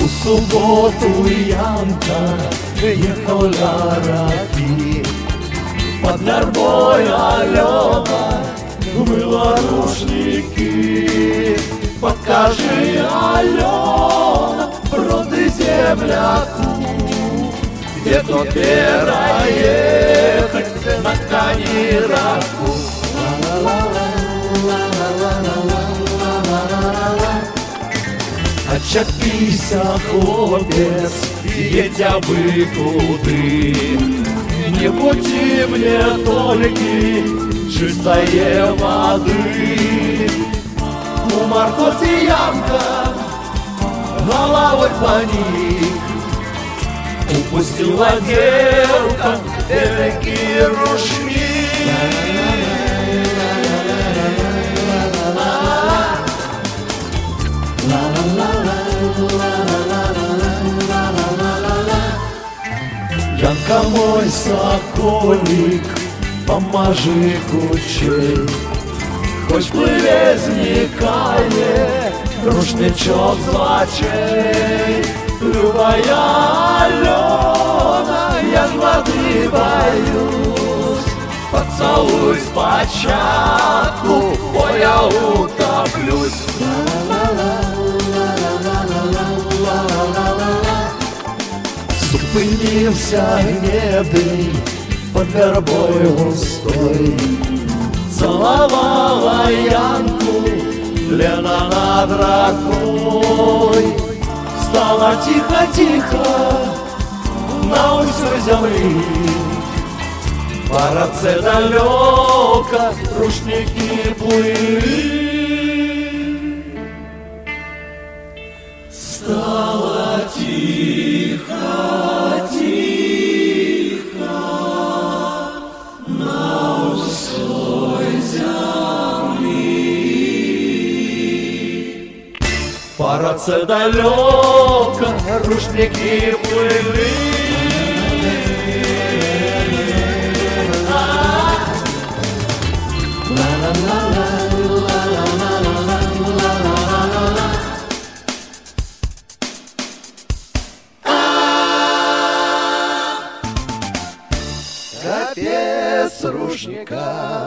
У субботу Янка ехал Раки, под вербой Алена мыла рушники. Покажи, Алена, броды земляку, где тут переехать на Канираку. Очапися, хлопец, едя бы туды, не пути мне только чистое воды. У Маркоти Янка головой поник, упустила девка великий рушник. Янка мой соколик, поможи кучей, хоть плыве зникає рушничок з очей. Любая Алена, я ж воды боюсь, поцелуй спочатку, бо я утоплюсь. Зупинився гнедий под вербой густой, целовала Янку Лена над ракой. Стало тихо-тихо на усю земли, по роце далеко рушники плыли. Стало тихо-тихо на усой земли, по роце далеко рушники плыли. Капец рушника